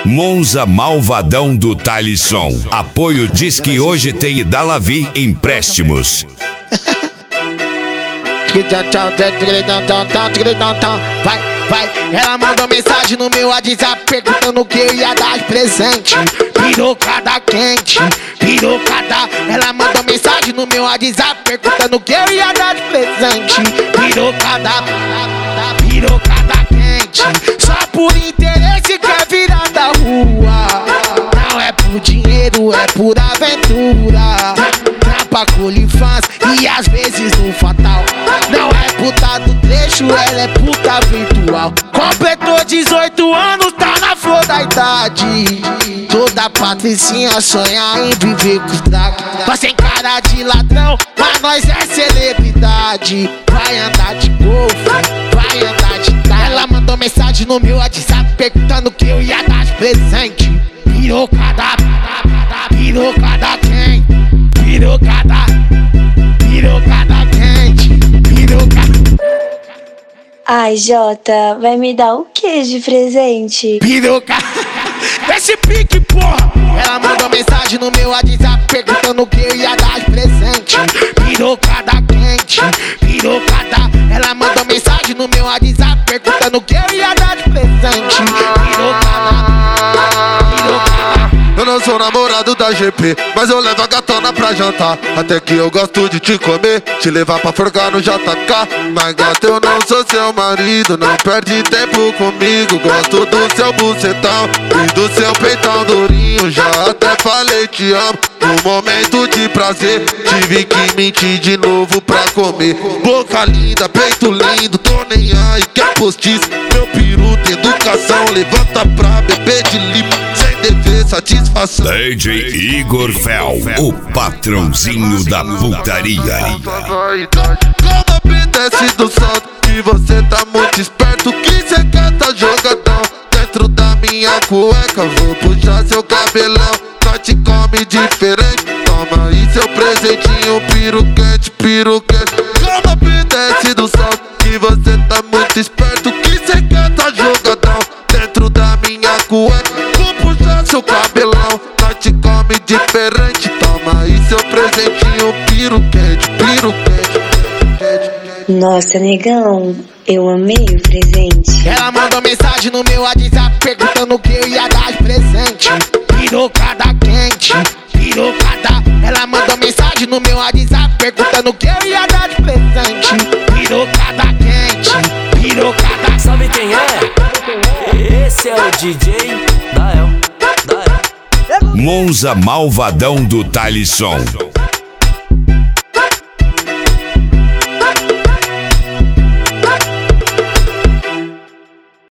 Monza Malvadão do Talisson. Apoio diz que hoje tem Idalavi empréstimos. Vai, ela mandou mensagem no meu WhatsApp perguntando o que eu ia dar de presente. Pirocada quente, pirocada. Ela mandou mensagem no meu WhatsApp perguntando o que eu ia dar de presente. Pirocada, pirocada quente. Só por interesse quer virar da rua. Não é por dinheiro, é por aventura. Trapa colifãs e às vezes no fatal. Não é puta do trecho, ela é puta virtual. Completou 18 anos, tá na flor da idade. Toda patricinha sonha em viver com os drag. Mas sem cara de ladrão, mas nós é celebridade. Vai andar de golfe, vai andar de carro. Ela mandou mensagem no meu WhatsApp perguntando o que eu ia dar de presente. Pirocada, pirocada quente. Pirocada, pirocada quente. Pirocada. Ai, Jota, vai me dar o que de presente? Pirocada. Esse pique, porra. Ela mandou mensagem no meu WhatsApp perguntando o que eu ia dar de presente. Pirocada quente, pirocada. Ela mandou mensagem no meu WhatsApp perguntando o que eu ia dar de presente. Pirocada, pirocada. Eu não sou namorado da GP, mas eu levo a gatona pra jantar. Até que eu gosto de te comer, te levar pra forcar no JK. Mas gata, eu não sou seu marido, não perde tempo comigo. Gosto do seu bucetão e do seu peitão durinho. Já até falei te amo, no momento de prazer tive que mentir de novo pra comer. Boca linda, peito lindo, tô nem aí, quer postiço. Meu peru tem educação, levanta pra beber de limpo, sem dever satisfação. DJ Igor Fel, o patrãozinho da putaria. Quando desce do salto que você tá muito esperto, que cê quer tá jogadão. Dentro da minha cueca vou puxar seu cabelão. Nós te come diferente, toma aí seu presentinho. Piro quente, piro quente. Quando desce do salto que você tá muito esperto, que cê quer tá jogadão. Dentro da minha cueca vou puxar seu cabelão. Nós te come diferente, toma aí seu presentinho. Piro quente, piro quente. Nossa, negão, eu amei o presente. Ela mandou mensagem no meu WhatsApp perguntando o que eu ia dar de presente. Pirocada quente, pirocada. Ela mandou mensagem no meu WhatsApp perguntando o que eu ia dar de presente. Pirocada quente, pirocada. Sabe quem é? Esse é o DJ Dael. Monza Malvadão do Talisson.